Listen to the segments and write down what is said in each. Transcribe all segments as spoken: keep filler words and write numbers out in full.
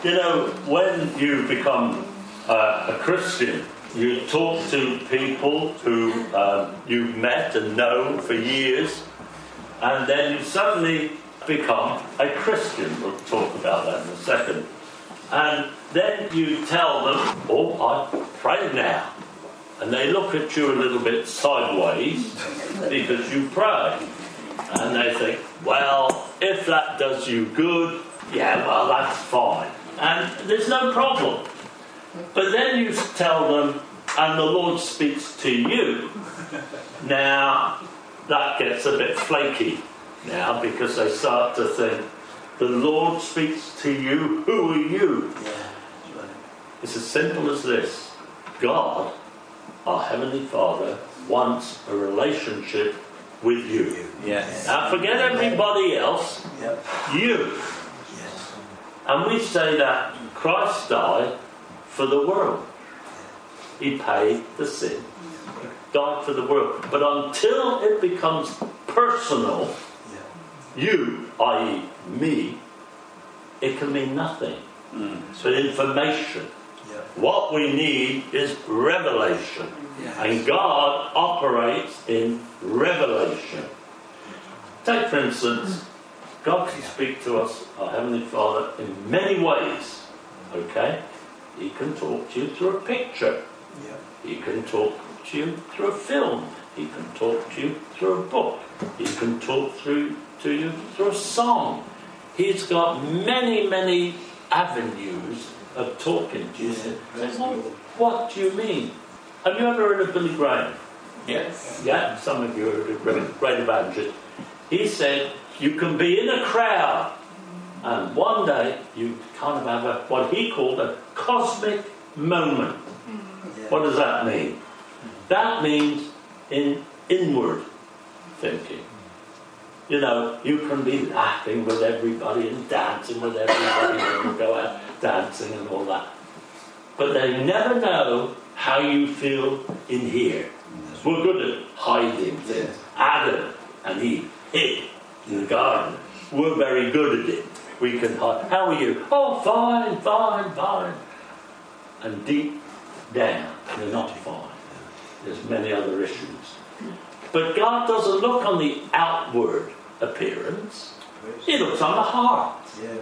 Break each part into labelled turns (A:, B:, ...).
A: You know, when you become uh, a Christian, you talk to people who um, you've met and known for years, and then you suddenly become a Christian. We'll talk about that in a second. And then you tell them, oh, I pray now. And they look at you a little bit sideways because you pray. And they think, well, if that does you good, yeah, well, that's fine. And there's no problem. But then you tell them, and the Lord speaks to you. Now, that gets a bit flaky now, because they start to think, the Lord speaks to you, who are you? It's as simple as this. God, our Heavenly Father, wants a relationship with you.
B: Yes.
A: Now forget everybody else.
B: Yep.
A: You.
B: Yes.
A: And we say that Christ died for the world. He paid the sin. Died for the world. But until it becomes personal, you, that is me, it can mean nothing. Mm. But information. Yep. What we need is revelation. Yes. And God operates in revelation. Take, for instance, God can speak to us, our Heavenly Father, in many ways. Okay? He can talk to you through a picture. Yep. He can talk to you through a film. He can talk to you through a book. He can talk through to you through a song. He's got many, many avenues of talking to you. Yeah. Well, what do you mean? Have you ever heard of Billy Graham?
B: Yes.
A: Yeah, some of you heard of great, great evangelist. He said, you can be in a crowd, and one day you kind of have a, what he called a cosmic moment. Yeah. What does that mean? That means in inward thinking. You know, you can be laughing with everybody and dancing with everybody when you go out dancing and all that. But they never know how you feel in here. We're good at hiding things. Yes. Adam and Eve hid in the garden. We're very good at it. We can hide. How are you? Oh, fine, fine, fine. And deep down, you're not fine. There's many other issues. But God doesn't look on the outward appearance. He looks on the heart.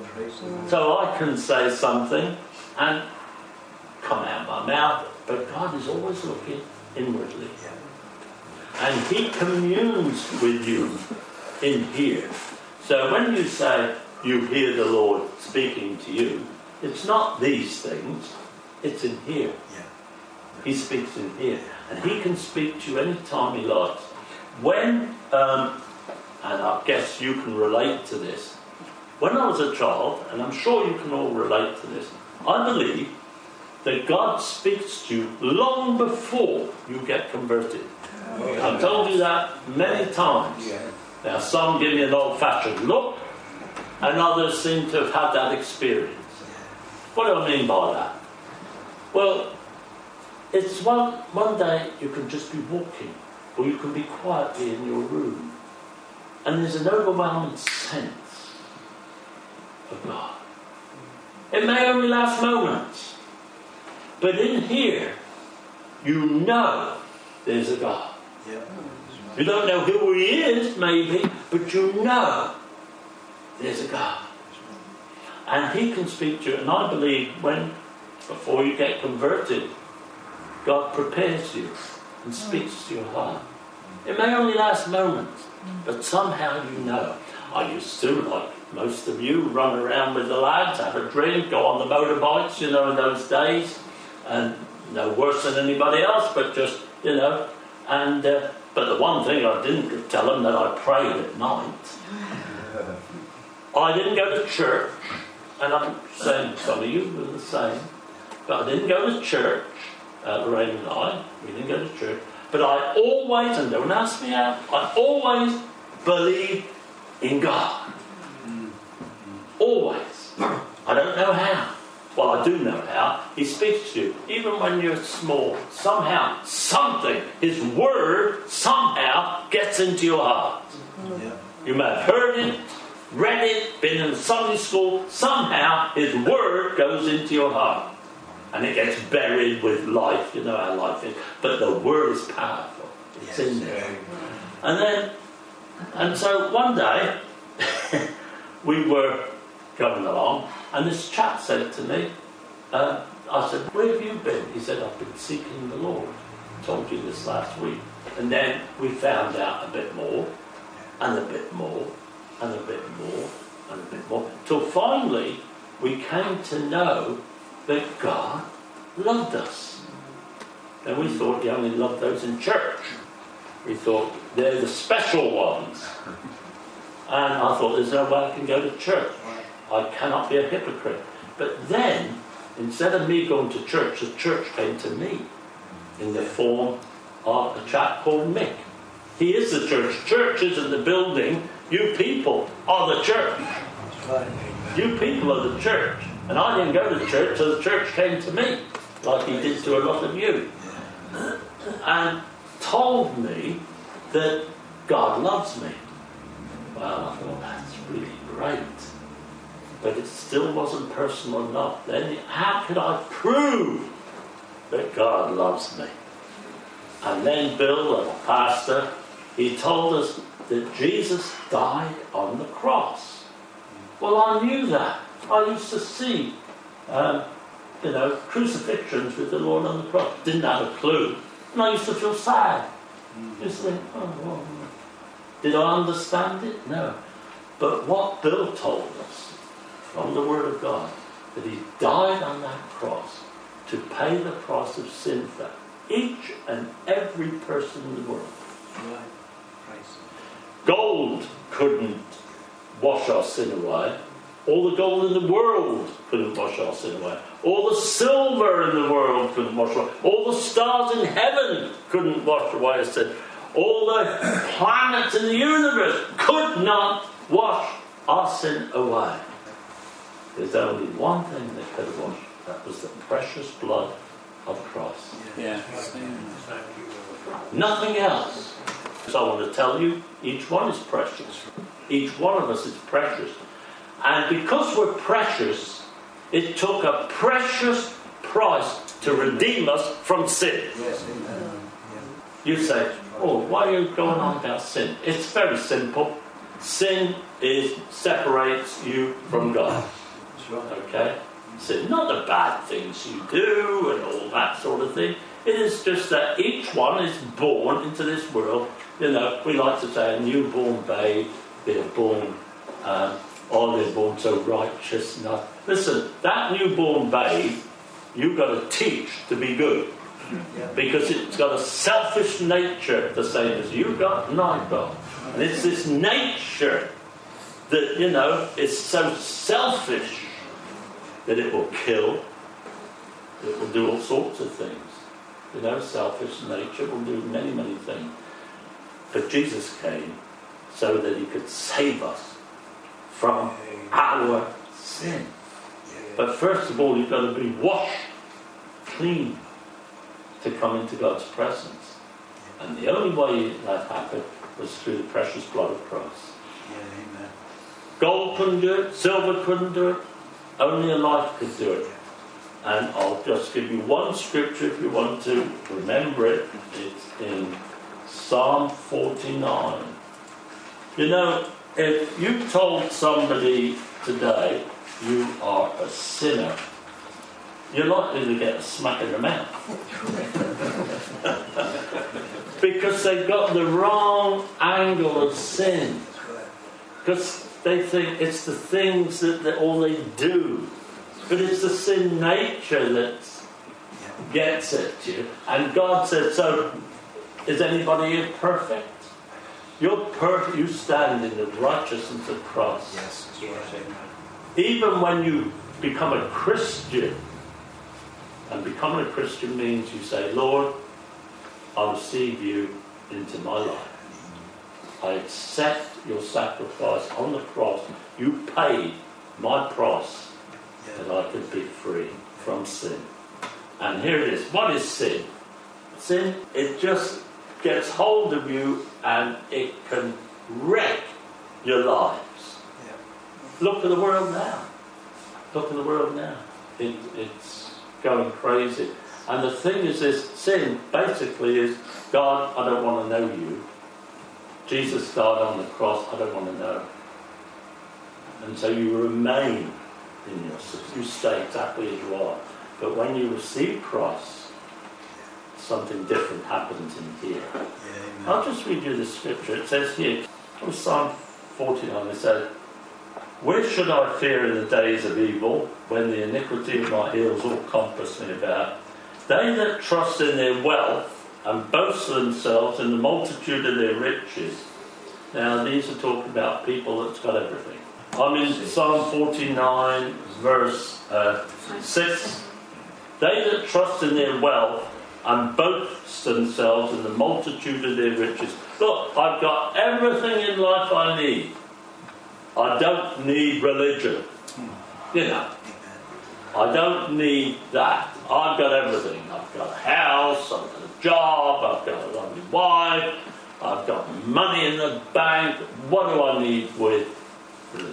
A: So I can say something and come out my mouth, but God is always looking inwardly. And He communes with you in here. So when you say you hear the Lord speaking to you, it's not these things, it's in here. He speaks in here. And He can speak to you any time He likes. When, um, and I guess you can relate to this, when I was a child, and I'm sure you can all relate to this, I believe that God speaks to you long before you get converted. I've told you that many times. Now some give me an old-fashioned look, and others seem to have had that experience. What do I mean by that? Well, it's one, one day you can just be walking, or you can be quietly in your room, and there's an overwhelming sense of God. It may only last moments, but in here, you know there's a God. Yeah. You don't know who He is, maybe, but you know there's a God. And He can speak to you. And I believe when, before you get converted, God prepares you and speaks to your heart. It may only last moments, but somehow you know. I used to, like most of you, run around with the lads, have a drink, go on the motorbikes, you know, in those days. And no worse than anybody else, but just, you know. And uh, but the one thing I didn't tell them, that I prayed at night. I didn't go to church, and I'm saying some of you were the same, but I didn't go to church, uh, Lorraine and I, we didn't go to church, but I always, and don't ask me how, I always believed in God. Always. I don't know how. Well, I do know how. He speaks to you. Even when you're small, somehow, something, His word somehow gets into your heart. Yeah. You may have heard it, read it, been in Sunday school, somehow his word goes into your heart. And it gets buried with life, you know how life is. But the word is powerful. It's yes, in there. And then, and so one day, we were going along, and this chap said to me, uh, I said, where have you been? He said, I've been seeking the Lord. I told you this last week. And then we found out a bit more, and a bit more, and a bit more, and a bit more, till finally we came to know that God loved us. And we thought he only loved those in church. We thought they're the special ones. And I thought, there's no way I can go to church. I cannot be a hypocrite. But then, instead of me going to church, the church came to me in the form of a chap called Mick. He is the church. Church isn't the building. You people are the church. You people are the church. And I didn't go to church, so the church came to me, like he did to a lot of you. And told me that God loves me. Well, I thought, that's really great. But it still wasn't personal enough. Then how could I prove that God loves me? And then Bill, the pastor, he told us that Jesus died on the cross. Well, I knew that. I used to see, um, you know, crucifixions with the Lord on the cross. Didn't have a clue. And I used to feel sad. I used to think, oh, well, did I understand it? No. But what Bill told us from the Word of God, that he died on that cross to pay the price of sin for each and every person in the world. Gold couldn't wash our sin away. All the gold in the world couldn't wash our sin away. All the silver in the world couldn't wash away. All the stars in heaven couldn't wash away our sin. All the planets in the universe could not wash our sin away. There's only one thing that could wash. That was the precious blood of Christ.
B: Yeah.
A: Nothing else. So I want to tell you, each one is precious. Each one of us is precious. And because we're precious, it took a precious price to redeem us from sin.
C: Yes, amen.
A: You say, oh, why are you going on about sin? It's very simple. Sin is separates you from God. Okay? Sin, not the bad things you do and all that sort of thing. It is just that each one is born into this world. You know, we like to say a newborn babe, they're born... Um, Oh, they're born so righteous. No. Listen, that newborn babe, you've got to teach to be good. Yeah. Because it's got a selfish nature, the same as you've got and I've got. And it's this nature that, you know, is so selfish that it will kill. It will do all sorts of things. You know, selfish nature will do many, many things. But Jesus came so that he could save us from our sin. But first of all, you've got to be washed clean to come into God's presence. And the only way that happened was through the precious blood of Christ. Gold couldn't do it, silver couldn't do it, only a life could do it. And I'll just give you one scripture if you want to remember it. It's in Psalm forty-nine. You know, if you told somebody today you are a sinner, you're likely to get a smack in the mouth. Because they've got the wrong angle of sin. Because they think it's the things that, that all they do. But it's the sin nature that gets at you. And God said, so, is anybody here perfect? You're perfect. You stand in the righteousness of Christ.
C: Yes, yes.
A: Even when you become a Christian, and becoming a Christian means you say, Lord, I receive you into my life. I accept your sacrifice on the cross. You paid my price that I could be free from sin. And here it is. What is sin? Sin, it just gets hold of you and it can wreck your lives. Look at the world now. Look at the world now. It, it's going crazy. And the thing is this, sin basically is, God, I don't want to know you. Jesus died on the cross, I don't want to know. And so you remain in your sin. You stay exactly as you are. But when you receive Christ, something different happens in here.
C: Yeah,
A: I'll just read you the scripture. It says here, from Psalm forty-nine, it says, where should I fear in the days of evil, when the iniquity of my heels all compass me about? They that trust in their wealth and boast themselves in the multitude of their riches. Now these are talking about people that's got everything. I'm in Psalm forty-nine, verse uh, six. They that trust in their wealth and boast themselves in the multitude of their riches. Look, I've got everything in life I need. I don't need religion. You know, I don't need that. I've got everything. I've got a house, I've got a job, I've got a lovely wife, I've got money in the bank. What do I need with religion?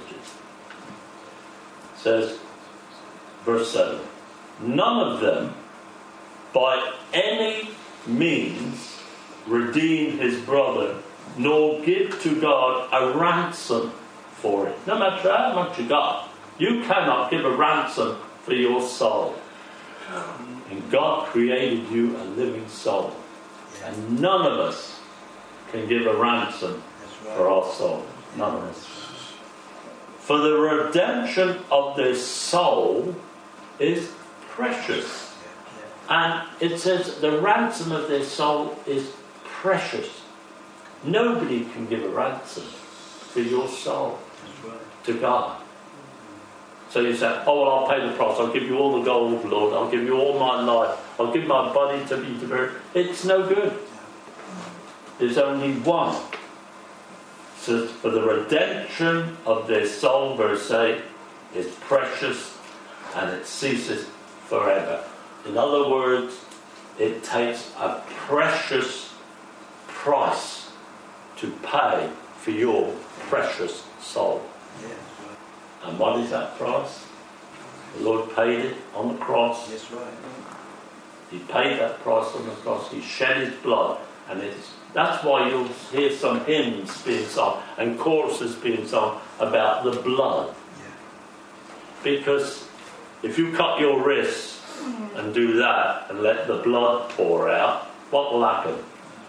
A: It says, verse seven, none of them by any means redeem his brother, nor give to God a ransom for it. No matter how much you got, you cannot give a ransom for your soul. And God created you a living soul. And none of us can give a ransom for our soul. None of us. For the redemption of their soul is precious. And it says the ransom of their soul is precious. Nobody can give a ransom for your soul to God. So you say, oh, well, I'll pay the price. I'll give you all the gold, Lord. I'll give you all my life. I'll give my body to be devoured. It's no good. There's only one. It says, for the redemption of their soul, verse eight, is precious and it ceases forever. In other words, it takes a precious price to pay for your precious soul. And what is that price? The Lord paid it on the cross.
C: Yes, right.
A: He paid that price on the cross. He shed his blood. And it's, that's why you'll hear some hymns being sung and choruses being sung about the blood.
C: Yeah.
A: Because if you cut your wrists and do that and let the blood pour out, what will happen?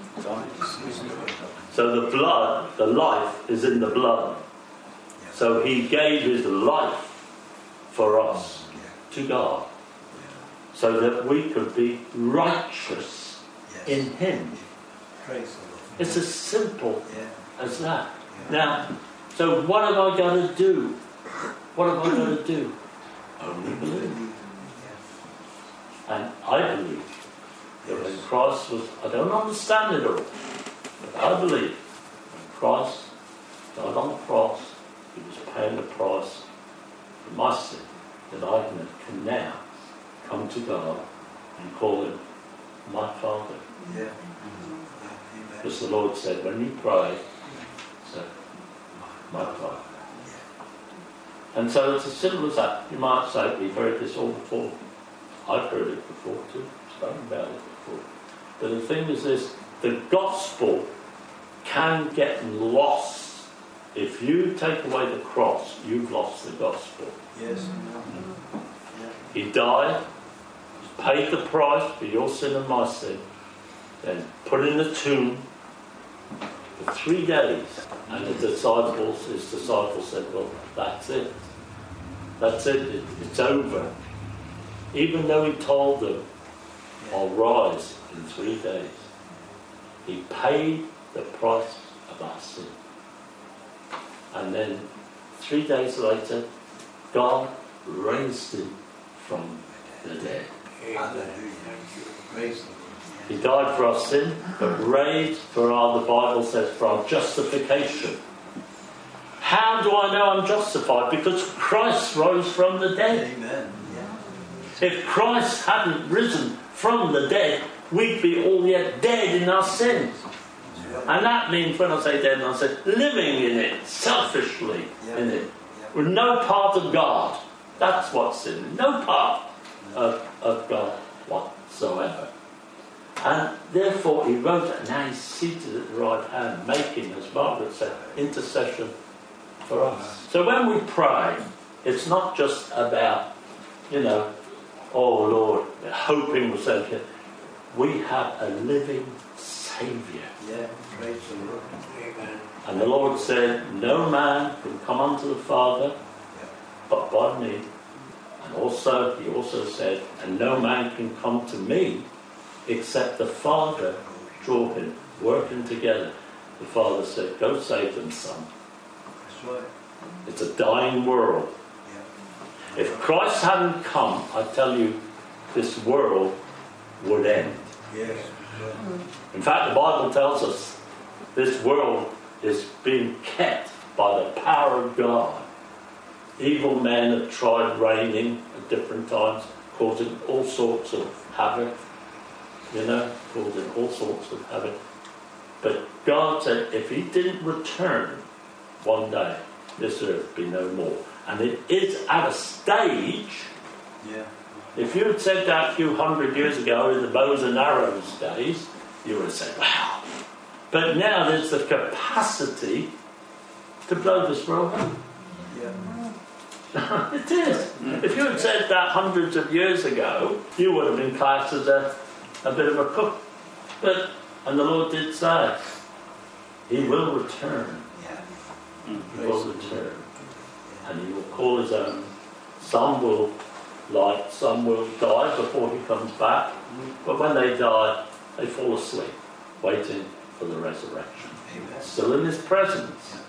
A: So the blood, the life is in the blood. So he gave his life for us to God, so that we could be righteous in him. It's as simple as that. Now, so what have I got to do? What have I got to do? Only believe. And I believe that when Christ was, I don't understand it all, but I believe when Christ died on the cross, he was paying the price for my sin, that I can now come to God and call him my Father.
C: Yeah.
A: Because the Lord said, when you pray, say, my Father. And so it's as simple as that. You might say, we've heard this all before. I've heard it before too. Spoken about it before. But the thing is this, the gospel can get lost. If you take away the cross, you've lost the gospel.
C: Yes.
A: He died, paid the price for your sin and my sin, then put in the tomb for three days. And the disciples, his disciples said, well, that's it. That's it. it it's over. Even though he told them, I'll rise in three days. He paid the price of our sin. And then three days later, God raised him from the dead. He died for our sin, but raised for our, the Bible says, for our justification. How do I know I'm justified? Because Christ rose from the dead.
C: Amen.
A: If Christ hadn't risen from the dead, we'd be all yet dead in our sins. And that means, when I say dead, I say living in it, selfishly in it. with no part of God. That's what sin. No part of, of God whatsoever. And therefore he wrote it, and now he's seated at the right hand, making, as Margaret said, intercession for us. So when we pray, it's not just about, you know, oh Lord, hoping we'll save you. We have a living Saviour.
B: Yeah, praise the Lord. Amen.
A: And the Lord said, no man can come unto the Father but by me. And also, he also said, and no man can come to me except the Father draw him, working together. The Father said, go save them, son.
B: That's right.
A: It's a dying world.
B: Yeah.
A: If Christ hadn't come, I tell you, this world would end.
B: Yes.
A: In fact, the Bible tells us this world is being kept by the power of God. Evil men have tried reigning at different times, causing all sorts of havoc. You know, causing all sorts of havoc. But God said if he didn't return one day, this earth be no more. And it is at a stage.
B: Yeah.
A: If you had said that a few hundred years ago in the bows and arrows days, you would have said, wow. But now there's the capacity to blow this world up.
B: Yeah.
A: It is. If you had said that hundreds of years ago, you would have been classed as a, a bit of a cook. But, and the Lord did say, he will return.
B: Yeah.
A: He will return. And he will call his own. Some will like, some will die before he comes back. But when they die, they fall asleep, waiting for the resurrection.
B: Amen.
A: Still in his presence.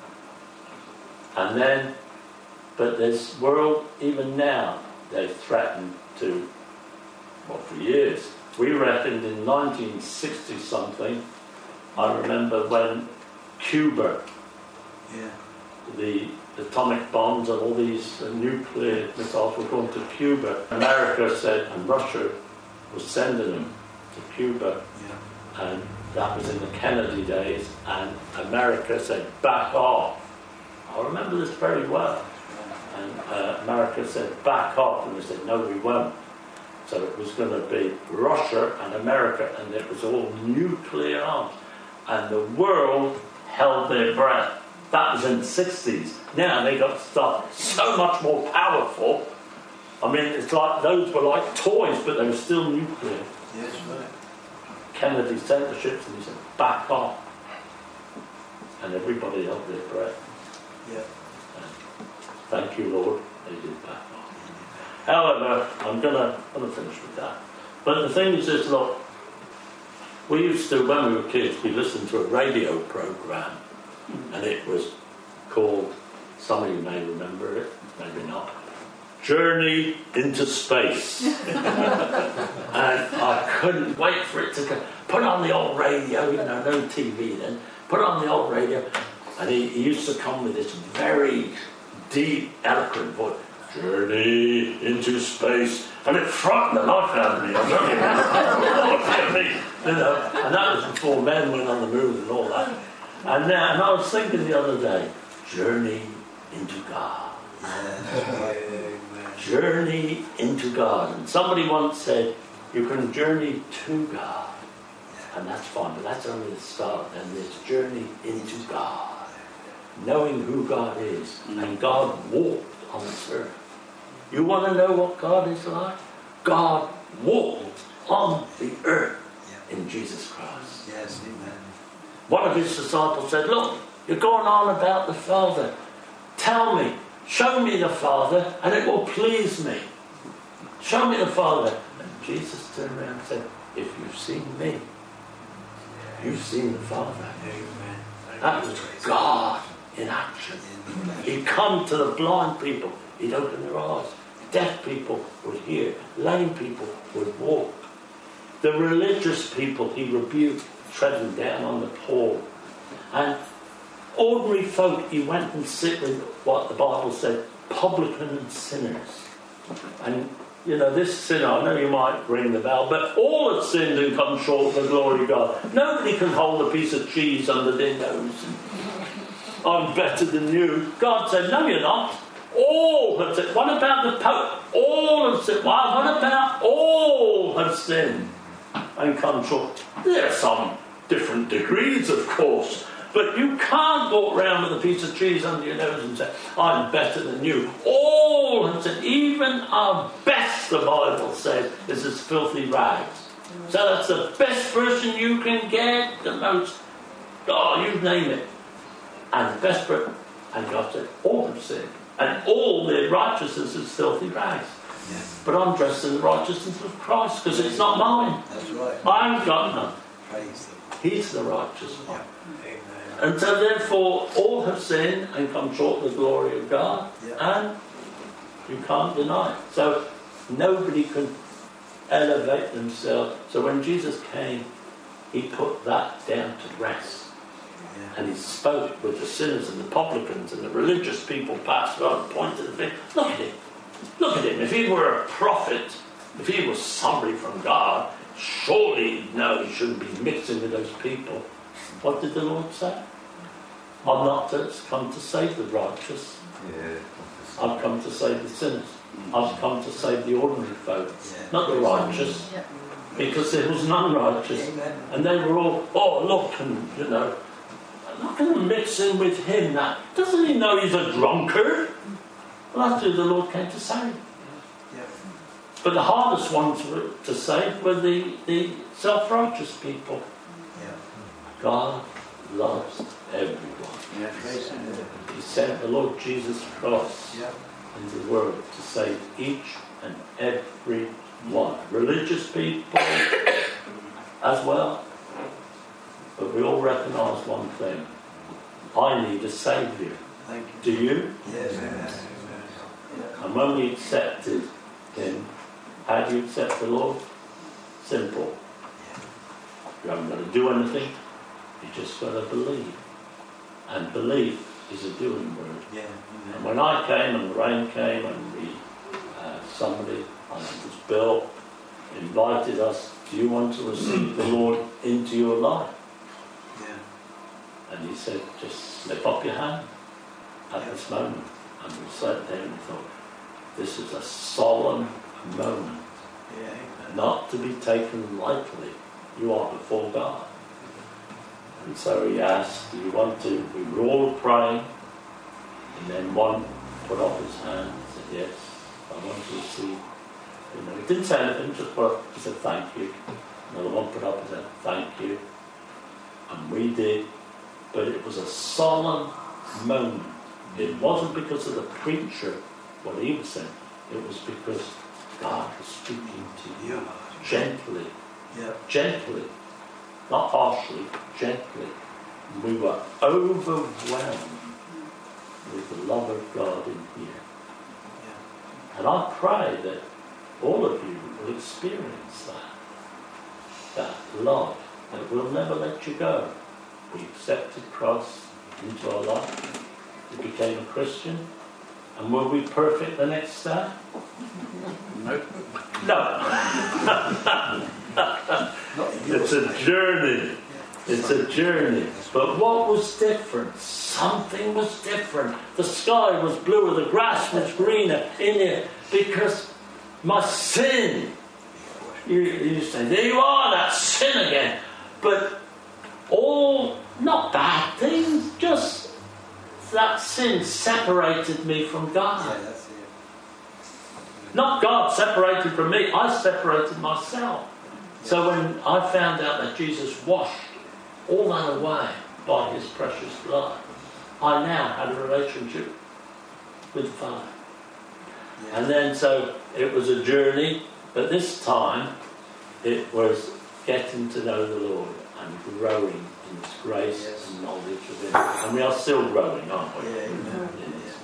A: And then, but this world, even now, they've threatened to, well, for years. We reckoned in nineteen sixty something, I remember when Cuba,
B: Yeah.
A: the atomic bombs and all these uh, nuclear missiles were going to Cuba. America said, and Russia was sending them to Cuba.
B: Yeah.
A: And that was in the Kennedy days. And America said, back off. I remember this very well. And uh, America said, back off. And we said, no, we won't. So it was going to be Russia and America, and it was all nuclear arms. And the world held their breath. That was in the sixties. Now they got stuff so much more powerful. I mean, it's like those were like toys, but they were still nuclear.
B: Yes, right.
A: Kennedy sent the ships and he said, back off. And everybody held their breath.
B: Yeah.
A: And thank you, Lord, they did back off. However, I'm going to I'm gonna finish with that. But the thing is this, look, we used to, when we were kids, we listened to a radio program. And it was called, some of you may remember it, maybe not, Journey into Space. And I couldn't wait for it to go. Put on the old radio, you know, no T V then. Put on the old radio. And he, he used to come with this very deep, eloquent voice. Journey into space. And it frightened the life out of me. I don't know. You know, and that was before men went on the moon and all that. And, now, and I was thinking the other day, journey into God.
B: Yes.
A: Journey into God. And somebody once said, you can journey to God. And that's fine, but that's only the start. Then there's journey into God. Knowing who God is. And God walked on this earth. You want to know what God is like? God walked on the earth in Jesus Christ.
B: Yes, amen.
A: One of his disciples said, look, you're going on about the Father. Tell me, show me the Father, and it will please me. Show me the Father. And Jesus turned around and said, if you've seen me, you've seen the Father.
B: Amen.
A: That was God in action. He'd come to the blind people. He'd open their eyes. Deaf people would hear. Lame people would walk. The religious people he rebuked, treading down on the poor. And ordinary folk, he went and sit with what the Bible said, publicans and sinners. And, you know, this sinner, I know you might ring the bell, but all have sinned and come short of the glory of God. Nobody can hold a piece of cheese under their nose. I'm better than you. God said, no, you're not. All have sinned. What about the Pope? All have sinned. Well, what about all have sinned and come short? There are some different degrees, of course. But you can't walk around with a piece of cheese under your nose and say, I'm better than you. All have sinned. Even our best, the Bible says, is as filthy rags. So that's the best person you can get, the most, oh, you name it. And the best person. And God said, all have sinned. And all their righteousness is filthy rags.
B: Yes.
A: But I'm dressed in the righteousness of Christ, because it's not mine.
B: That's right.
A: I haven't got none.
B: Praise them.
A: He's the righteous one.
B: Yeah. Amen.
A: And so therefore, all have sinned and come short of the glory of God.
B: Yeah.
A: And you can't deny it. So nobody can elevate themselves. So when Jesus came, he put that down to rest.
B: Yeah.
A: And he spoke with the sinners and the publicans and the religious people passed by and pointed the finger. Look at him. Look at him. If he were a prophet, if he was somebody from God, surely he'd know he shouldn't be mixing with those people. What did the Lord say? I'm not come to save the righteous.
C: Yeah.
A: I've come to save the sinners. I've come to save the ordinary folk,
B: Yeah.
A: not the righteous. Because there was none righteous.
B: Amen.
A: And they were all, oh, look, and, you know, look at him mixing with him. Now, doesn't he know he's a drunkard? Well, that's who the Lord came to save.
B: Yeah.
A: But the hardest ones were to save were the, the self-righteous people.
B: Yeah.
A: God loves everyone.
B: Yeah. Praise Him.
A: He sent the Lord Jesus Christ
B: Yeah.
A: into the world to save each and every one. Religious people as well. But we all recognise one thing. I need a Saviour.
B: Thank you.
A: Do you?
B: Yes. Amen.
A: And when we accepted Him, how do you accept the Lord? Simple. You haven't got to do anything. You just got to believe. And belief is a doing word.
B: Yeah.
A: And when I came and the rain came and we, uh, somebody, I think it was Bill, invited us, do you want to receive the Lord into your life?
B: Yeah.
A: And he said, just slip up your hand at this moment. And we sat there and thought, this is a solemn moment,
B: Yeah. Amen.
A: not to be taken lightly. You are before God. And so he asked, do you want to? We were all praying. And then one put up his hand and said, yes, I want to receive. You know, he didn't say anything, just put up, he said, thank you. Another one put up and said, thank you. And we did. But it was a solemn moment. It wasn't because of the preacher, what he was saying. It was because God was speaking to you gently.
B: Yeah.
A: Gently. Not harshly, gently. We were overwhelmed with the love of God in here.
B: Yeah.
A: And I pray that all of you will experience that. That love that will never let you go. We accepted Christ into our life. We became a Christian. And were we perfect the next day?
B: Nope.
A: No.
B: Not in your
A: It's a journey. It's a journey. But what was different? Something was different. The sky was bluer, the grass was greener in it because my sin. You, you say, there you are, that sin again. But all, not bad things, just that sin separated me from God.
B: Yeah, that's it.
A: Not God separated from me, I separated myself. So when I found out that Jesus washed all that away by his precious blood, I now had a relationship with the Father.
B: Yeah.
A: And then so it was a journey, but this time it was getting to know the Lord and growing in his grace
B: Yes.
A: and knowledge of him. And we are still growing, aren't we?
B: Yeah, amen.
A: In his